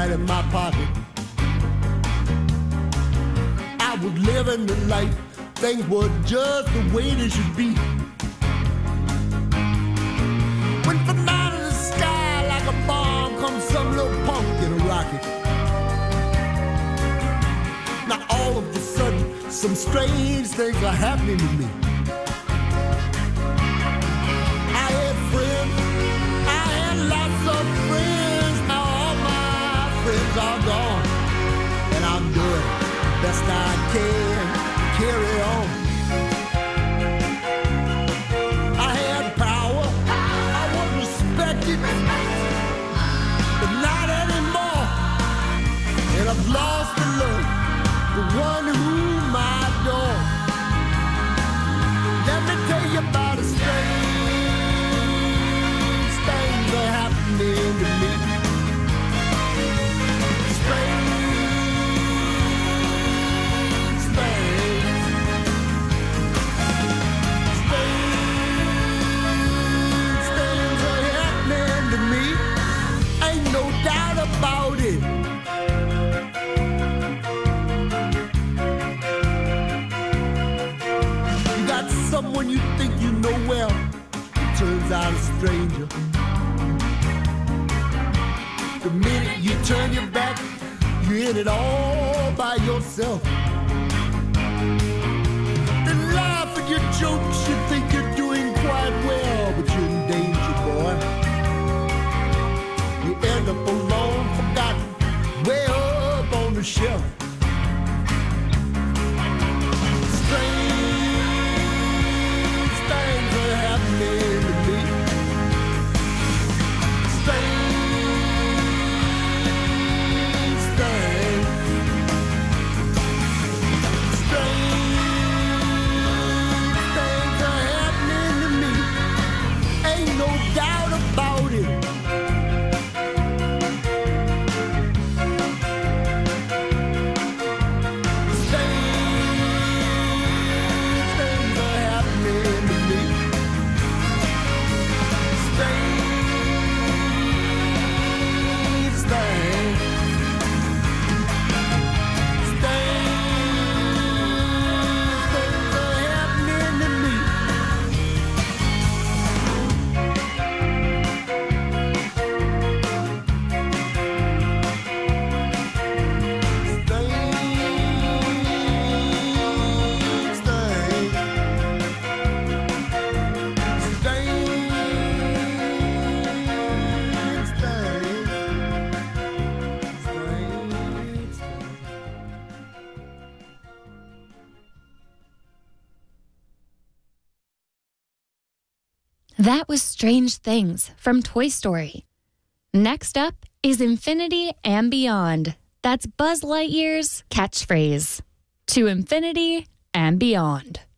right in my pocket. I was living the life, things were just the way they should be. When from out of the sky like a bomb comes some little punk in a rocket. Now all of a sudden some strange things are happening to me. I had friends, I had lots of friends. Now all my friends are gone, and I'm doing the best I can to carry on. I had power, I was respected, but not anymore. And I've lost the love, the one whom I adore. Let me tell you about a strange things are happening to me. Strange things. Strange things are happening to me. Ain't no doubt about it. Someone you think you know well, it turns out a stranger. The minute you turn your back, you're in it all by yourself. They laugh at your jokes, you think you're doing quite well, but you're in danger, boy. You end up alone, forgotten, way up on the shelf. That was Strange Things from Toy Story. Next up is Infinity and Beyond. That's Buzz Lightyear's catchphrase. To infinity and beyond.